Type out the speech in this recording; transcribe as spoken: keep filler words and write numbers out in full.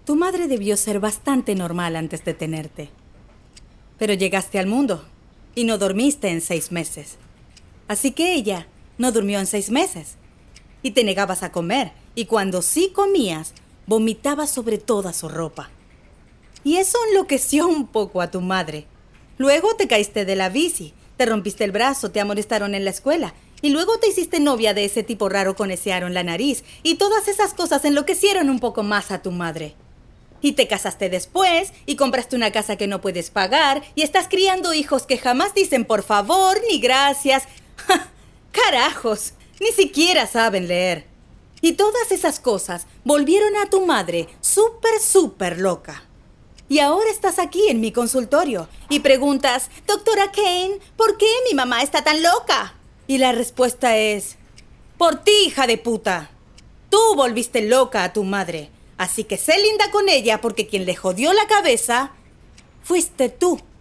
Tu madre debió ser bastante normal antes de tenerte. Pero llegaste al mundo y no dormiste en seis meses. Así que ella no durmió en seis meses. Y te negabas a comer. Y cuando sí comías, vomitabas sobre toda su ropa. Y eso enloqueció un poco a tu madre. Luego te caíste de la bici, te rompiste el brazo, te amonestaron en la escuela. Y luego te hiciste novia de ese tipo raro con ese aro en la nariz. Y todas esas cosas enloquecieron un poco más a tu madre. Y te casaste después, y compraste una casa que no puedes pagar, y estás criando hijos que jamás dicen por favor ni gracias. ¡Ja! ¡Carajos! Ni siquiera saben leer. Y todas esas cosas volvieron a tu madre súper, súper loca. Y ahora estás aquí en mi consultorio y preguntas, doctora Kane, ¿por qué mi mamá está tan loca? Y la respuesta es, por ti, hija de puta. Tú volviste loca a tu madre. Así que sé linda con ella porque quien le jodió la cabeza fuiste tú.